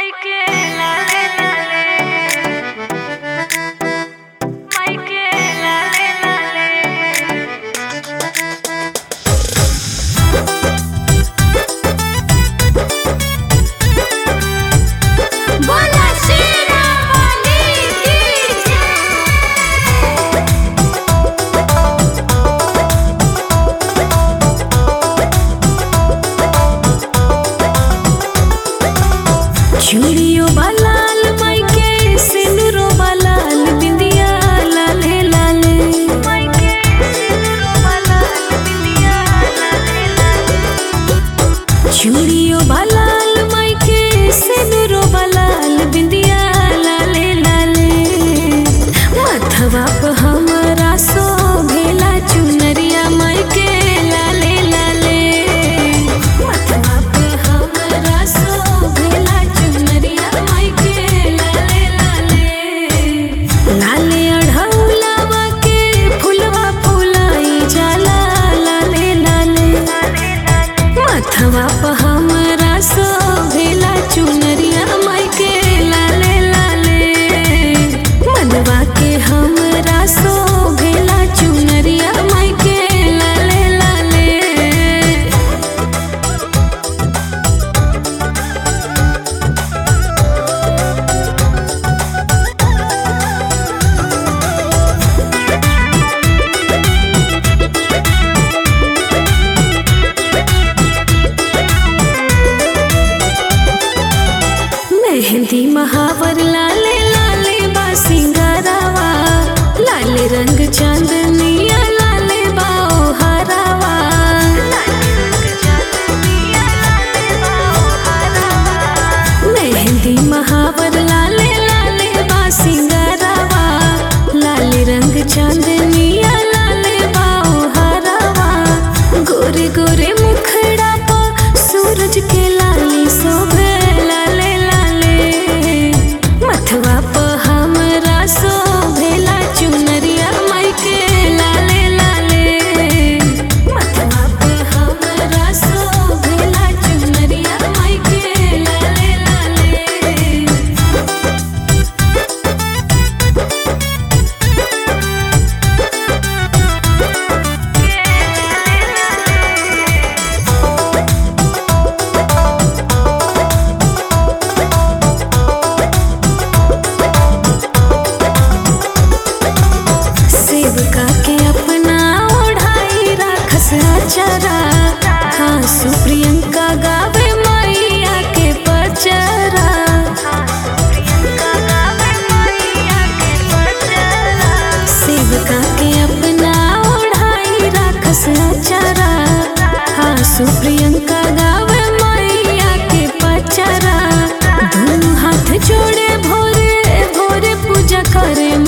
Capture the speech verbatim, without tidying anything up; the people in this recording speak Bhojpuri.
चूड़ियो बालाल माई के सिनुरो बालाल बिंदिया लाले लाले माई के सिनुरो बालाल बिंदिया लाले लाले चूड़ियो बालाल माई के सिनुरो बालाल बिंदिया लाले लाले मथवा पे हमरा सो भेला चुनरिया माई के लाले लाले मथवा पे हमरा सो भेला चुनरिया माई के लाले लाले लाले अढ़ौलावा के फुलवा फुलाई जाला लाले लाले मथवा पे हमरा सो भेला चुनरिया माई के लाले लाले मनवा के हमरा सो भेला चुनरिया माई के लाले लाले मेहंदी महावर लाले लाले बा सिंगारावा लाले रंग चांदनिया लाले बाओ हरावा मेहंदी महावर लाले लाले बा सिंगारावा लाले रंग चांदनिया लाले बाओ हरावा गोरे गोरे मुखड़ा पा सूरज के लाली शोभे लाले लाले मथवा पे हमरा सो भेला चुनरिया माई के लाले लाले मथवा पे हमरा सो भेला चुनरिया माई के लाले लाले सेवका के अपना ओढ़ाई राखस आचरा हाँ सुप्रियंका गावे मैया के पचरा सेवका के अपना ओढ़ाई राखस आचरा हाँ सुप्रियंका गावे मैया के पचरा दोनों हाथ जोड़े भोरे भोरे पूजा करे